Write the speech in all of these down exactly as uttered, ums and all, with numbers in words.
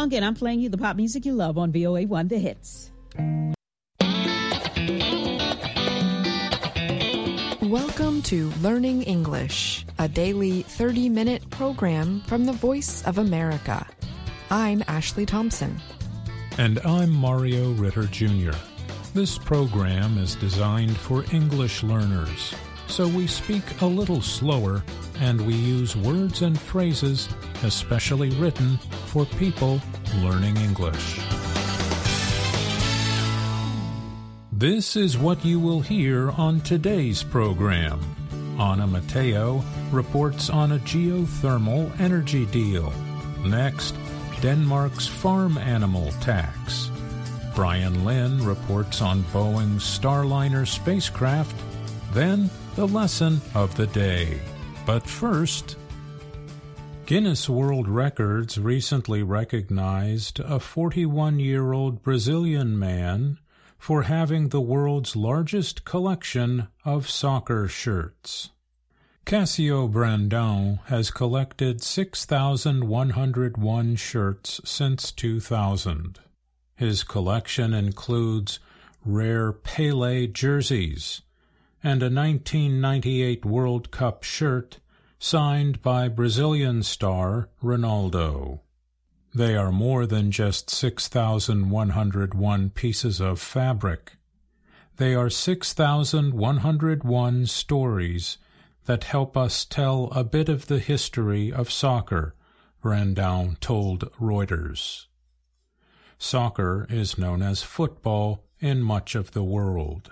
Long, and I'm playing you the pop music you love on V O A one The Hits. Welcome to Learning English, a daily thirty-minute program from the Voice of America. I'm Ashley Thompson. And I'm Mario Ritter Junior This program is designed for English learners, so we speak a little slower and we use words and phrases especially written for people learning English. This is what you will hear on today's program. Ana Mateo reports on a geothermal energy deal. Next, Denmark's farm animal tax. Brian Lynn reports on Boeing's Starliner spacecraft. Then, the lesson of the day. But first, Guinness World Records recently recognized a forty-one-year-old Brazilian man for having the world's largest collection of soccer shirts. Cássio Brandão has collected six thousand one hundred one shirts since two thousand. His collection includes rare Pelé jerseys and a nineteen ninety-eight World Cup shirt signed by Brazilian star Ronaldo. They are more than just six thousand one hundred one pieces of fabric. They are six thousand one hundred one stories that help us tell a bit of the history of soccer, Brandão told Reuters. Soccer is known as football in much of the world.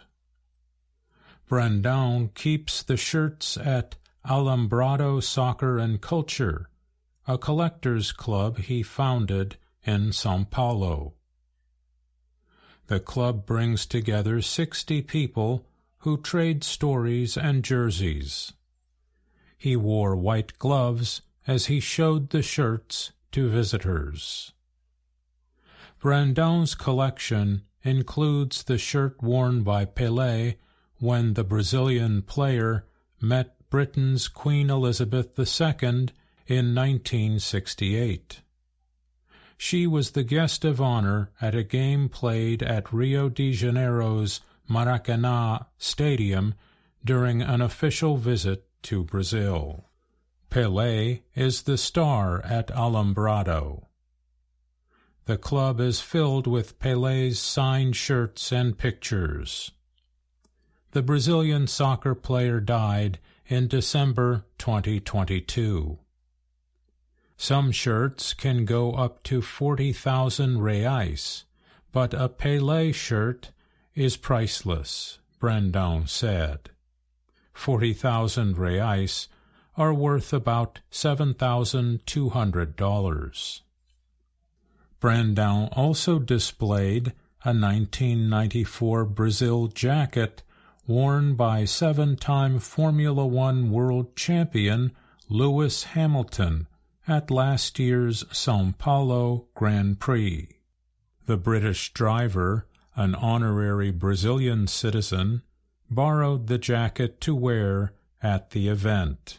Brandão keeps the shirts at Alambrado Soccer and Culture, a collectors club he founded in São Paulo. The club brings together sixty people who trade stories and jerseys. He wore white gloves as he showed the shirts to visitors. Brandão's collection includes the shirt worn by Pelé when the Brazilian player met Britain's Queen Elizabeth the Second in nineteen sixty-eight. She was the guest of honor at a game played at Rio de Janeiro's Maracanã Stadium during an official visit to Brazil. Pelé is the star at Alambrado. The club is filled with Pelé's signed shirts and pictures. The Brazilian soccer player died in December twenty twenty-two. Some shirts can go up to forty thousand reais, but a Pelé shirt is priceless, Brandão said. forty thousand reais are worth about seven thousand two hundred dollars. Brandão also displayed a nineteen ninety-four Brazil jacket worn by seven-time Formula One world champion Lewis Hamilton at last year's São Paulo Grand Prix. The British driver, an honorary Brazilian citizen, borrowed the jacket to wear at the event.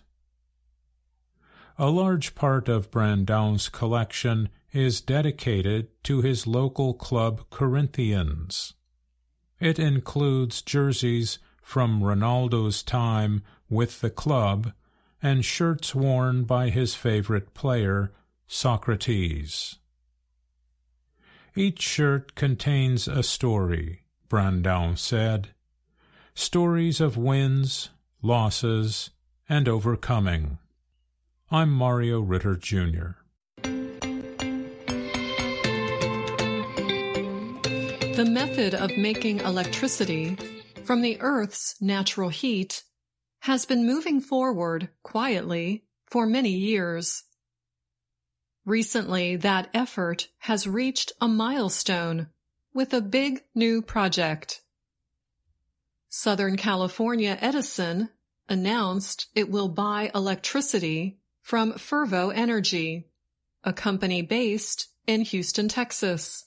A large part of Brandão's collection is dedicated to his local club Corinthians. It includes jerseys from Ronaldo's time with the club and shirts worn by his favorite player, Socrates. Each shirt contains a story, Brandão said. Stories of wins, losses, and overcoming. I'm Mario Ritter Junior The method of making electricity from the Earth's natural heat has been moving forward quietly for many years. Recently, that effort has reached a milestone with a big new project. Southern California Edison announced it will buy electricity from Fervo Energy, a company based in Houston, Texas.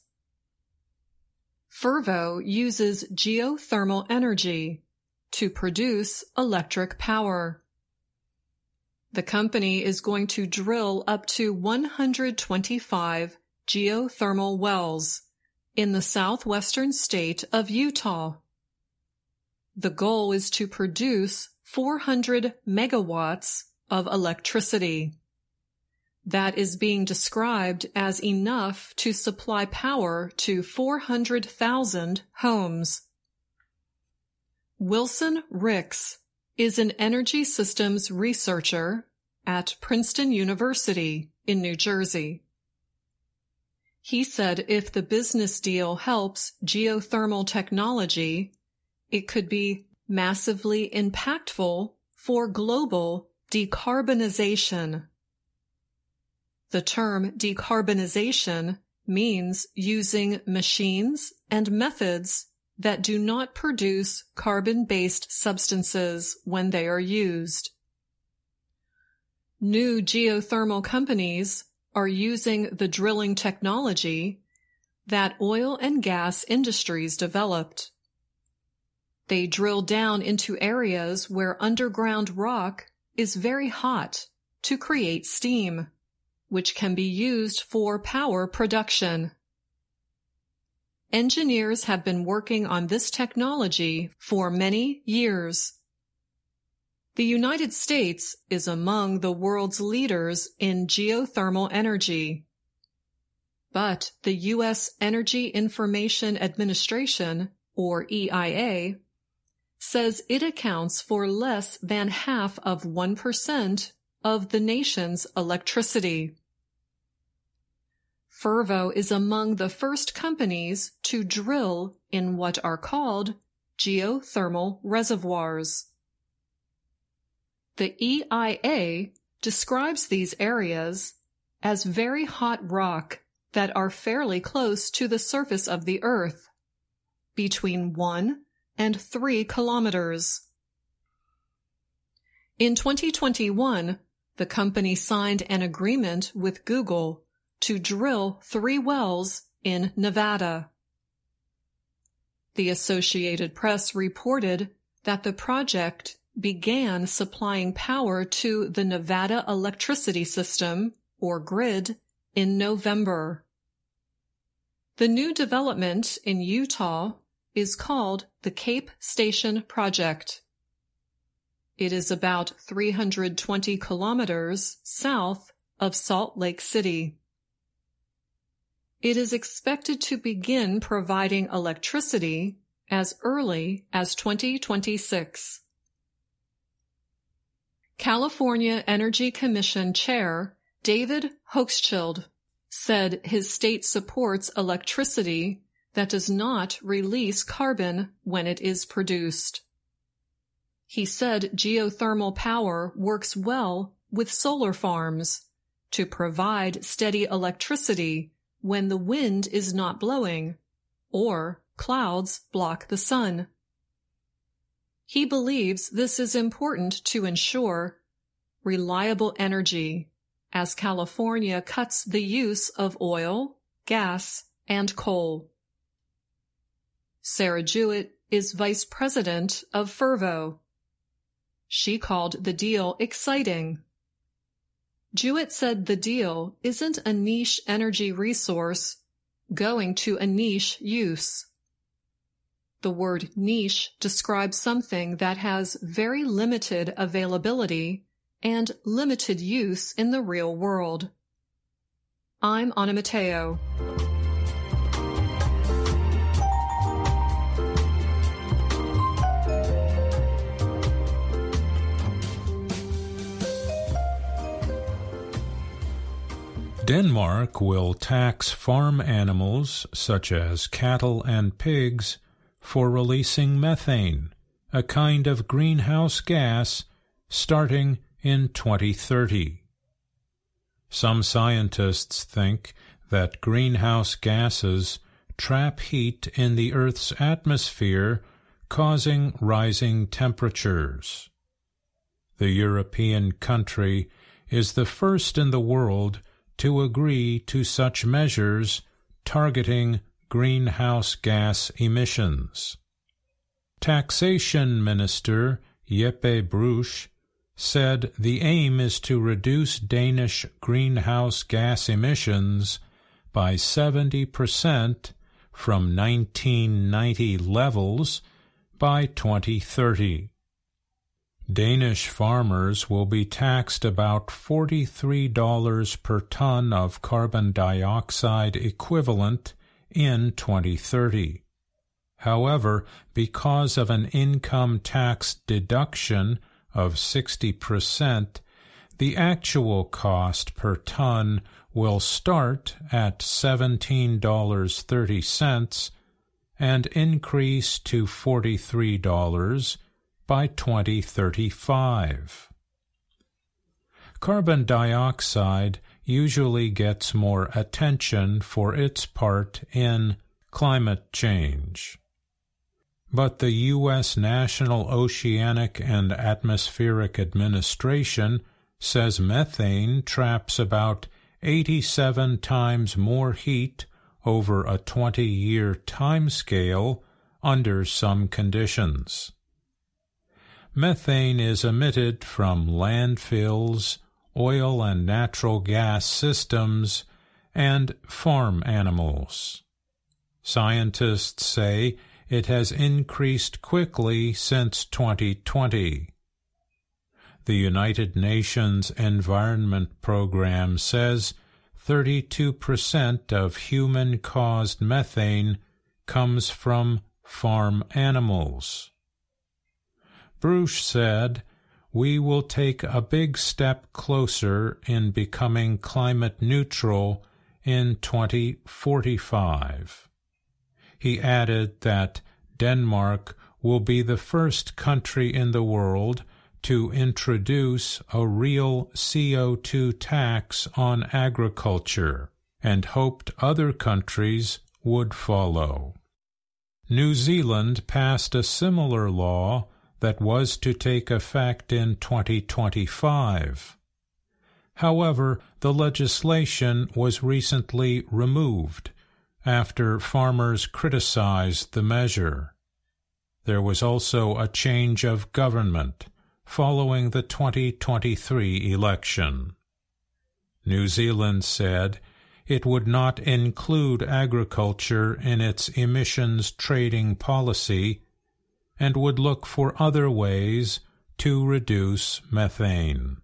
Fervo uses geothermal energy to produce electric power. The company is going to drill up to one hundred twenty-five geothermal wells in the southwestern state of Utah. The goal is to produce four hundred megawatts of electricity. That is being described as enough to supply power to four hundred thousand homes. Wilson Ricks is an energy systems researcher at Princeton University in New Jersey. He said if the business deal helps geothermal technology, it could be massively impactful for global decarbonization. The term decarbonization means using machines and methods that do not produce carbon-based substances when they are used. New geothermal companies are using the drilling technology that oil and gas industries developed. They drill down into areas where underground rock is very hot to create steam, which can be used for power production. Engineers have been working on this technology for many years. The United States is among the world's leaders in geothermal energy. But the U S Energy Information Administration, or E I A, says it accounts for less than half of one percent of the nation's electricity. Fervo is among the first companies to drill in what are called geothermal reservoirs. The E I A describes these areas as very hot rock that are fairly close to the surface of the Earth, between one and three kilometers. In twenty twenty-one, the company signed an agreement with Google to drill three wells in Nevada. The Associated Press reported that the project began supplying power to the Nevada electricity system, or grid, in November. The new development in Utah is called the Cape Station Project. It is about three hundred twenty kilometers south of Salt Lake City. It is expected to begin providing electricity as early as twenty twenty-six. California Energy Commission Chair David Hochschild said his state supports electricity that does not release carbon when it is produced. He said geothermal power works well with solar farms to provide steady electricity when the wind is not blowing or clouds block the sun. He believes this is important to ensure reliable energy as California cuts the use of oil, gas, and coal. Sarah Jewett is vice president of Fervo. She called the deal exciting. Jewett said the deal isn't a niche energy resource going to a niche use. The word niche describes something that has very limited availability and limited use in the real world. I'm Anna Mateo. Denmark will tax farm animals, such as cattle and pigs, for releasing methane, a kind of greenhouse gas, starting in twenty thirty. Some scientists think that greenhouse gases trap heat in the Earth's atmosphere, causing rising temperatures. The European country is the first in the world to agree to such measures targeting greenhouse gas emissions. Taxation Minister Jeppe Bruus said the aim is to reduce Danish greenhouse gas emissions by seventy percent from nineteen ninety levels by twenty thirty. Danish farmers will be taxed about forty-three dollars per ton of carbon dioxide equivalent in twenty thirty. However, because of an income tax deduction of sixty percent, the actual cost per ton will start at seventeen dollars and thirty cents and increase to forty-three dollars by twenty thirty-five. Carbon dioxide usually gets more attention for its part in climate change. But the U S National Oceanic and Atmospheric Administration says methane traps about eighty-seven times more heat over a twenty-year timescale under some conditions. Methane is emitted from landfills, oil and natural gas systems, and farm animals. Scientists say it has increased quickly since twenty twenty. The United Nations Environment Program says thirty-two percent of human-caused methane comes from farm animals. Bruce said, "We will take a big step closer in becoming climate neutral in twenty forty-five. He added that Denmark will be the first country in the world to introduce a real C O two tax on agriculture, and hoped other countries would follow. New Zealand passed a similar law that was to take effect in twenty twenty-five. However, the legislation was recently removed after farmers criticized the measure. There was also a change of government following the twenty twenty-three election. New Zealand said it would not include agriculture in its emissions trading policy and would look for other ways to reduce methane.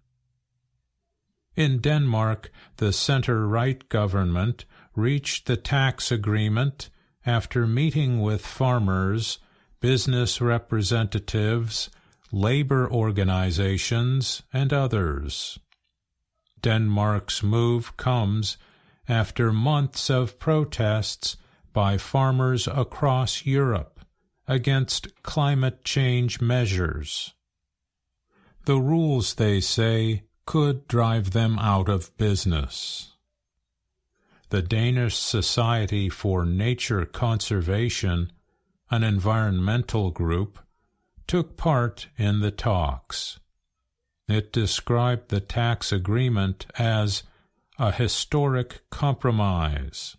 In Denmark, the center-right government reached the tax agreement after meeting with farmers, business representatives, labor organizations, and others. Denmark's move comes after months of protests by farmers across Europe against climate change measures. The rules, they say, could drive them out of business. The Danish Society for Nature Conservation, an environmental group, took part in the talks. It described the tax agreement as a historic compromise.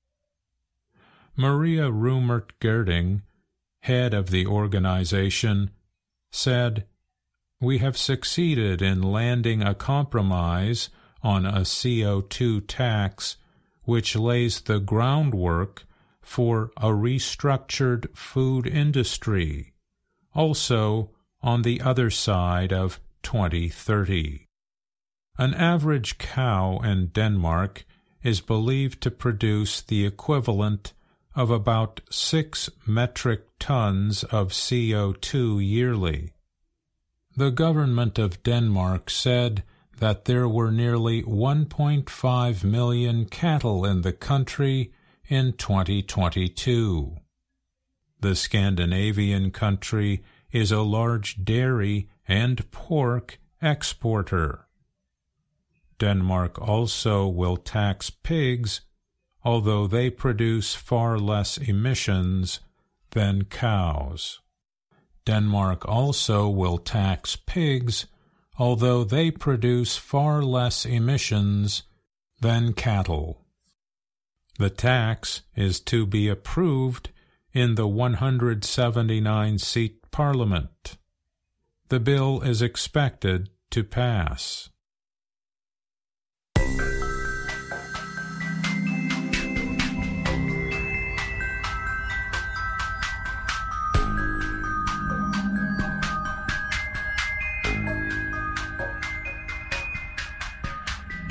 Maria Rumert-Gerding, head of the organization, said, "We have succeeded in landing a compromise on a C O two tax which lays the groundwork for a restructured food industry, also on the other side of twenty thirty. An average cow in Denmark is believed to produce the equivalent of about six metric tons of C O two yearly. The government of Denmark said that there were nearly one point five million cattle in the country in twenty twenty-two. The Scandinavian country is a large dairy and pork exporter. Denmark also will tax pigs, although they produce far less emissions than cows. Denmark also will tax pigs, although they produce far less emissions than cattle. The tax is to be approved in the one hundred seventy-nine seat parliament. The bill is expected to pass.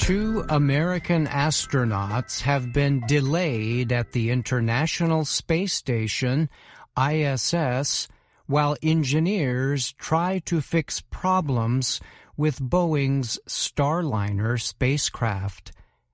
Two American astronauts have been delayed at the International Space Station, I S S, while engineers try to fix problems with Boeing's Starliner spacecraft.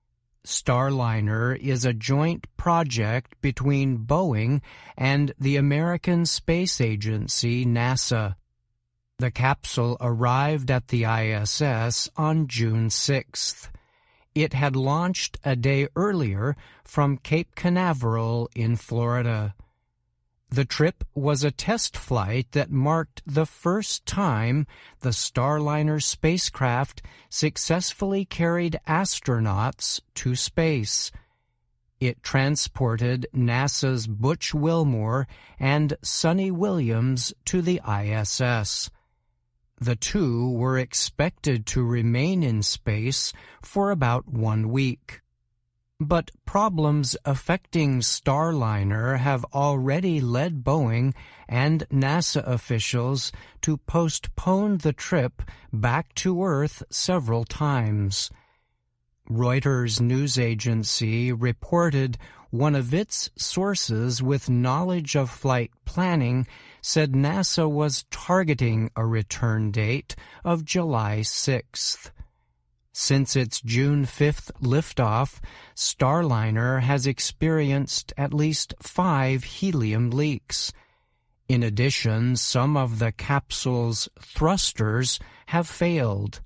Starliner is a joint project between Boeing and the American Space Agency, NASA. The capsule arrived at the I S S on June sixth. It had launched a day earlier from Cape Canaveral in Florida. The trip was a test flight that marked the first time the Starliner spacecraft successfully carried astronauts to space. It transported NASA's Butch Wilmore and Suni Williams to the I S S. The two were expected to remain in space for about one week. But problems affecting Starliner have already led Boeing and NASA officials to postpone the trip back to Earth several times. Reuters news agency reported one of its sources with knowledge of flight planning said NASA was targeting a return date of July sixth. Since its June fifth liftoff, Starliner has experienced at least five helium leaks. In addition, some of the capsule's thrusters have failed.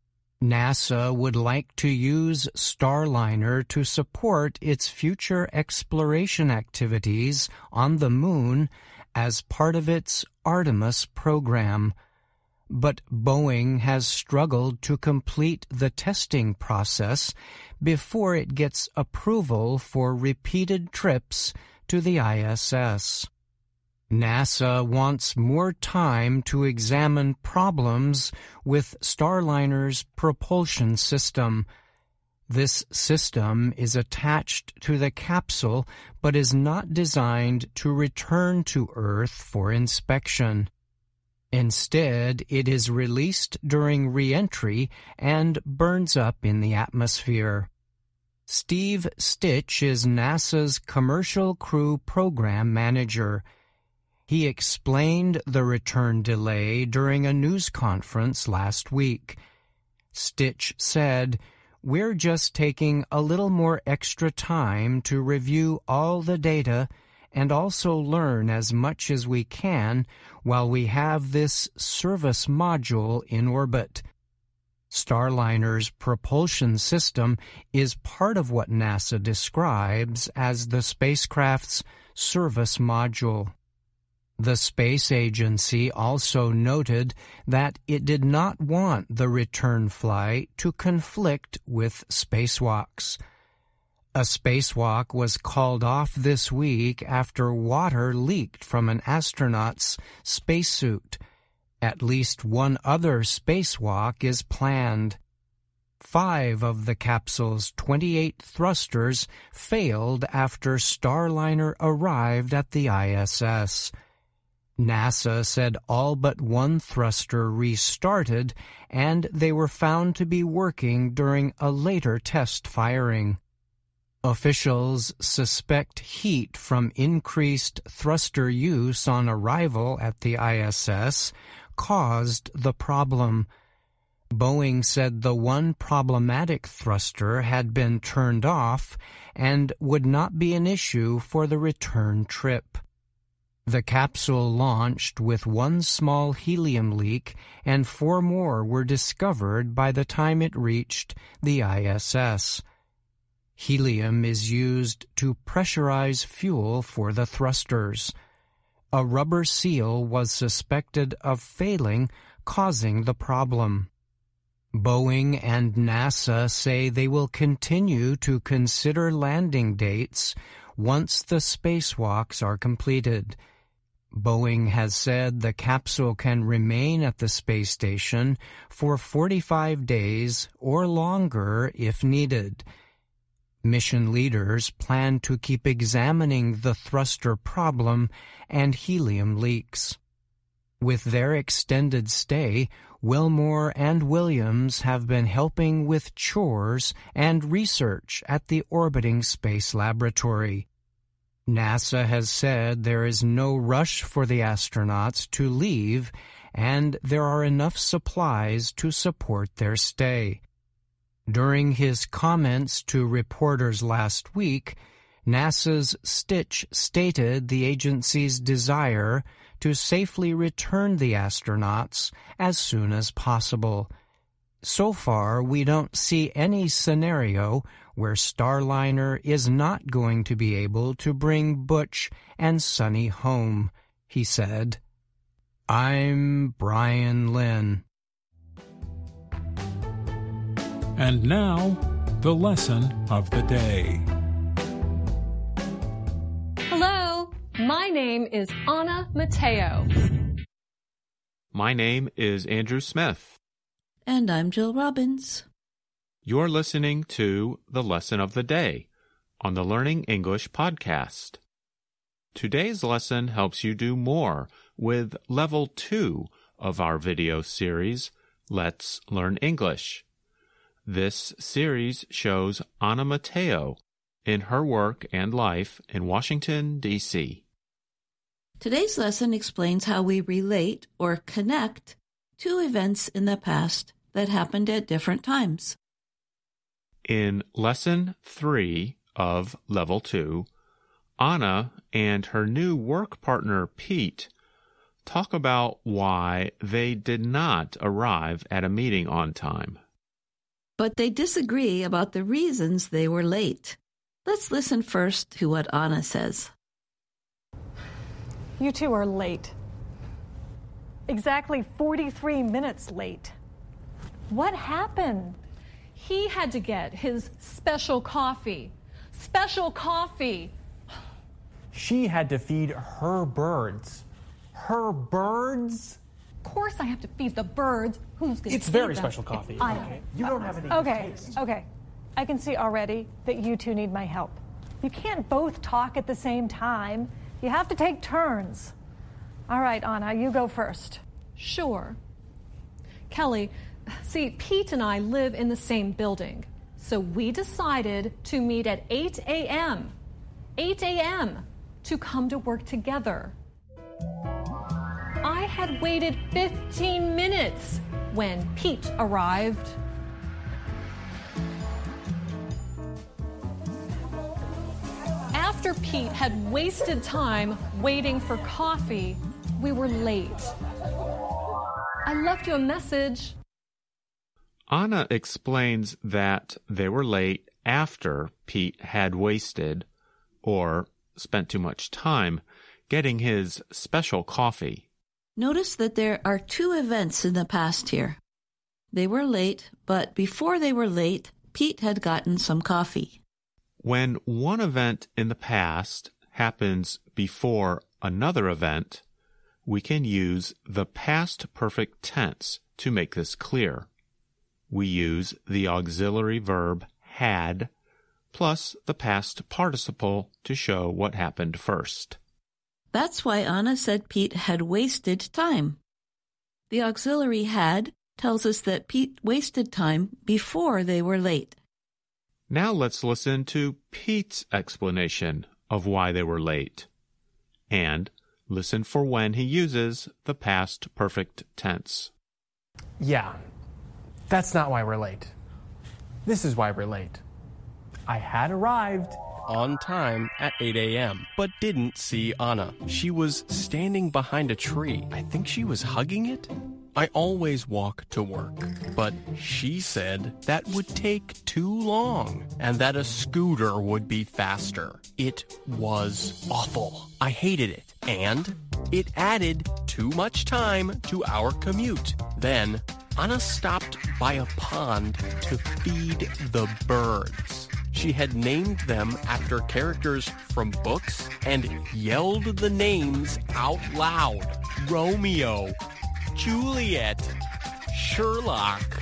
NASA would like to use Starliner to support its future exploration activities on the Moon as part of its Artemis program. But Boeing has struggled to complete the testing process before it gets approval for repeated trips to the I S S. NASA wants more time to examine problems with Starliner's propulsion system. This system is attached to the capsule but is not designed to return to Earth for inspection. Instead, it is released during re-entry and burns up in the atmosphere. Steve Stitch is NASA's Commercial Crew Program Manager. He explained the return delay during a news conference last week. Stitch said, "We're just taking a little more extra time to review all the data and also learn as much as we can while we have this service module in orbit." Starliner's propulsion system is part of what NASA describes as the spacecraft's service module. The space agency also noted that it did not want the return flight to conflict with spacewalks. A spacewalk was called off this week after water leaked from an astronaut's spacesuit. At least one other spacewalk is planned. Five of the capsule's twenty-eight thrusters failed after Starliner arrived at the I S S. NASA said all but one thruster restarted, and they were found to be working during a later test firing. Officials suspect heat from increased thruster use on arrival at the I S S caused the problem. Boeing said the one problematic thruster had been turned off and would not be an issue for the return trip. The capsule launched with one small helium leak, and four more were discovered by the time it reached the I S S. Helium is used to pressurize fuel for the thrusters. A rubber seal was suspected of failing, causing the problem. Boeing and NASA say they will continue to consider landing dates once the spacewalks are completed. Boeing has said the capsule can remain at the space station for forty-five days or longer if needed. Mission leaders plan to keep examining the thruster problem and helium leaks. With their extended stay, Wilmore and Williams have been helping with chores and research at the orbiting space laboratory. NASA has said there is no rush for the astronauts to leave, and there are enough supplies to support their stay. During his comments to reporters last week, NASA's Stitch stated the agency's desire to safely return the astronauts as soon as possible. So far, we don't see any scenario where Starliner is not going to be able to bring Butch and Sunny home, he said. I'm Brian Lynn. And now, the lesson of the day. Hello, my name is Anna Mateo. My name is Andrew Smith. And I'm Jill Robbins. You're listening to the Lesson of the Day on the Learning English podcast. Today's lesson helps you do more with Level two of our video series, Let's Learn English. This series shows Anna Mateo in her work and life in Washington, D C Today's lesson explains how we relate or connect two events in the past that happened at different times. In Lesson three of Level two, Anna and her new work partner Pete talk about why they did not arrive at a meeting on time. But they disagree about the reasons they were late. Let's listen first to what Anna says. You two are late. Exactly forty-three minutes late. What happened? He had to get his special coffee. Special coffee. She had to feed her birds. Her birds? Of course I have to feed the birds. Who's going to It's feed very them? special coffee. I Okay. You don't have any Okay, taste. okay. I can see already that you two need my help. You can't both talk at the same time. You have to take turns. All right, Anna, you go first. Sure. Kelly, see, Pete and I live in the same building, so we decided to meet at eight a.m. eight a.m. to come to work together. I had waited fifteen minutes when Pete arrived. After Pete had wasted time waiting for coffee, we were late. I left you a message. Anna explains that they were late after Pete had wasted or spent too much time getting his special coffee. Notice that there are two events in the past here. They were late, but before they were late, Pete had gotten some coffee. When one event in the past happens before another event, we can use the past perfect tense to make this clear. We use the auxiliary verb had plus the past participle to show what happened first. That's why Anna said Pete had wasted time. The auxiliary had tells us that Pete wasted time before they were late. Now let's listen to Pete's explanation of why they were late. And listen for when he uses the past perfect tense. Yeah, that's not why we're late. This is why we're late. I had arrived on time at eight a.m., but didn't see Anna. She was standing behind a tree. I think she was hugging it. I always walk to work, but she said that would take too long and that a scooter would be faster. It was awful. I hated it, and it added too much time to our commute. Then Anna stopped by a pond to feed the birds. She had named them after characters from books and yelled the names out loud. Romeo, Juliet, Sherlock.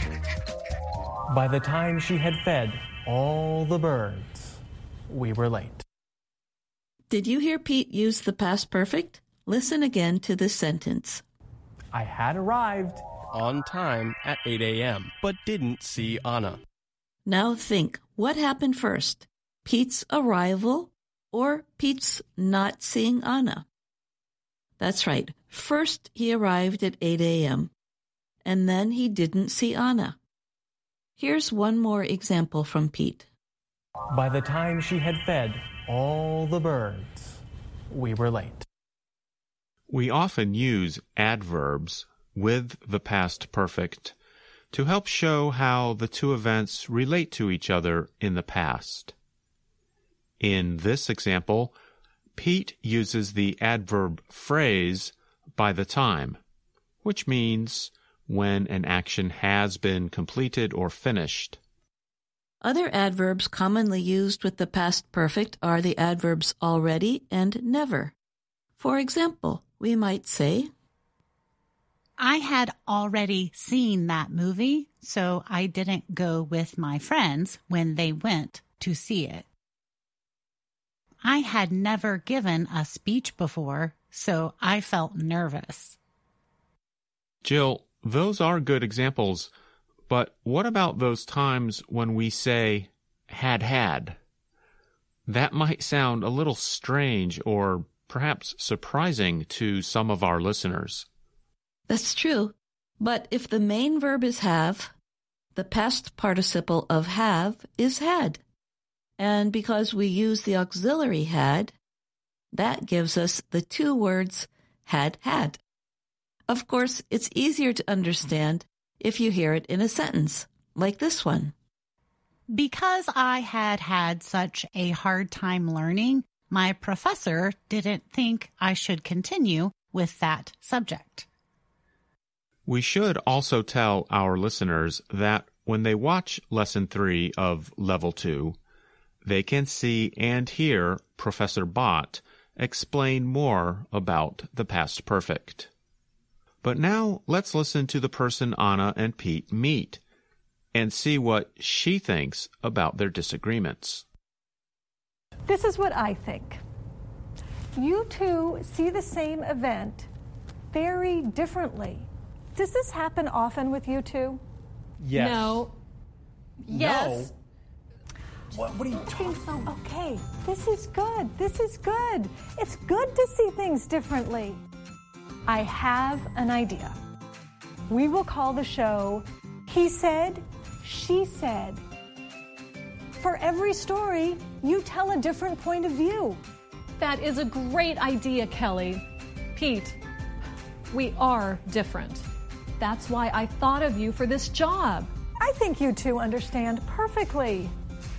By the time she had fed all the birds, we were late. Did you hear Pete use the past perfect? Listen again to this sentence. I had arrived on time at eight a.m., but didn't see Anna. Now think, what happened first? Pete's arrival or Pete's not seeing Anna? That's right. First, he arrived at eight a.m., and then he didn't see Anna. Here's one more example from Pete. By the time she had fed all the birds, we were late. We often use adverbs with the past perfect to help show how the two events relate to each other in the past. In this example, Pete uses the adverb phrase by the time, which means when an action has been completed or finished. Other adverbs commonly used with the past perfect are the adverbs already and never. For example, we might say, I had already seen that movie, so I didn't go with my friends when they went to see it. I had never given a speech before, so I felt nervous. Jill, those are good examples, but what about those times when we say had had? That might sound a little strange or perhaps surprising to some of our listeners. That's true, but if the main verb is have, the past participle of have is had. And because we use the auxiliary had, that gives us the two words had had. Of course, it's easier to understand if you hear it in a sentence, like this one. Because I had had such a hard time learning, my professor didn't think I should continue with that subject. We should also tell our listeners that when they watch Lesson three of Level two, they can see and hear Professor Bott explain more about the past perfect. But now let's listen to the person Anna and Pete meet and see what she thinks about their disagreements. This is what I think. You two see the same event very differently. Does this happen often with you two? Yes. No. Yes. No. What, what are you talking about? Okay, this is good. This is good. It's good to see things differently. I have an idea. We will call the show He Said, She Said. For every story, you tell a different point of view. That is a great idea, Kelly. Pete, we are different. That's why I thought of you for this job. I think you two understand perfectly.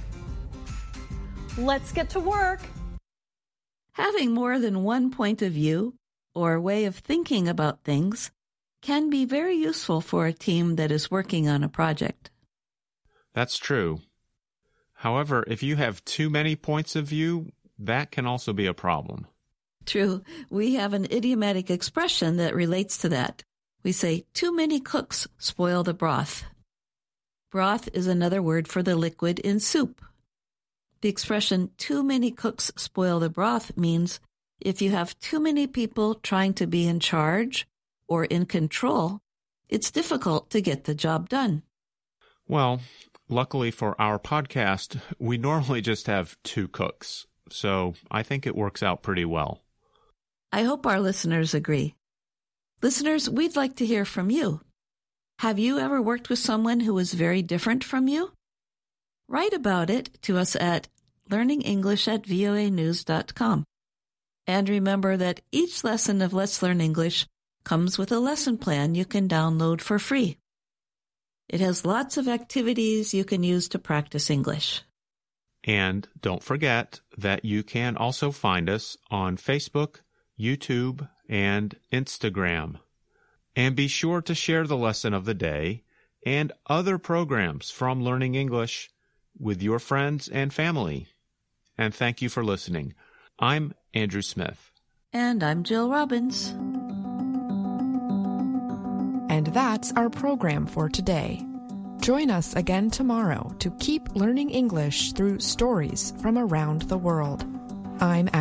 Let's get to work. Having more than one point of view or way of thinking about things can be very useful for a team that is working on a project. That's true. However, if you have too many points of view, that can also be a problem. True. We have an idiomatic expression that relates to that. We say, too many cooks spoil the broth. Broth is another word for the liquid in soup. The expression, too many cooks spoil the broth, means if you have too many people trying to be in charge or in control, it's difficult to get the job done. Well, luckily for our podcast, we normally just have two cooks, so I think it works out pretty well. I hope our listeners agree. Listeners, we'd like to hear from you. Have you ever worked with someone who was very different from you? Write about it to us at learning english at v o a news dot com. And remember that each lesson of Let's Learn English comes with a lesson plan you can download for free. It has lots of activities you can use to practice English. And don't forget that you can also find us on Facebook, YouTube, and Instagram. And be sure to share the lesson of the day and other programs from Learning English with your friends and family. And thank you for listening. I'm Andrew Smith. And I'm Jill Robbins. And that's our program for today. Join us again tomorrow to keep learning English through stories from around the world. I'm